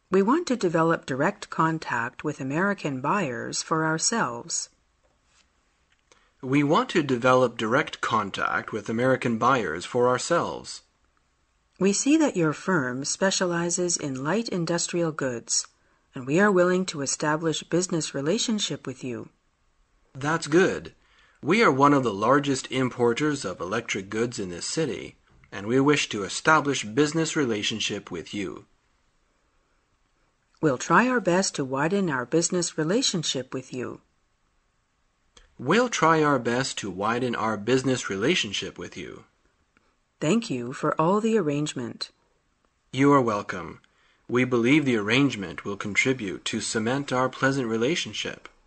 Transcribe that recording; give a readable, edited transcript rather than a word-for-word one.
We want to develop direct contact with American buyers for ourselves. We want to develop direct contact with American buyers for ourselves. We see that your firm specializes in light industrial goods, and we are willing to establish business relationship with you. That's good. We are one of the largest importers of electric goods in this city, and we wish to establish business relationship with you. We'll try our best to widen our business relationship with you. We'll try our best to widen our business relationship with you. Thank you for all the arrangement. You are welcome. We believe the arrangement will contribute to cement our pleasant relationship.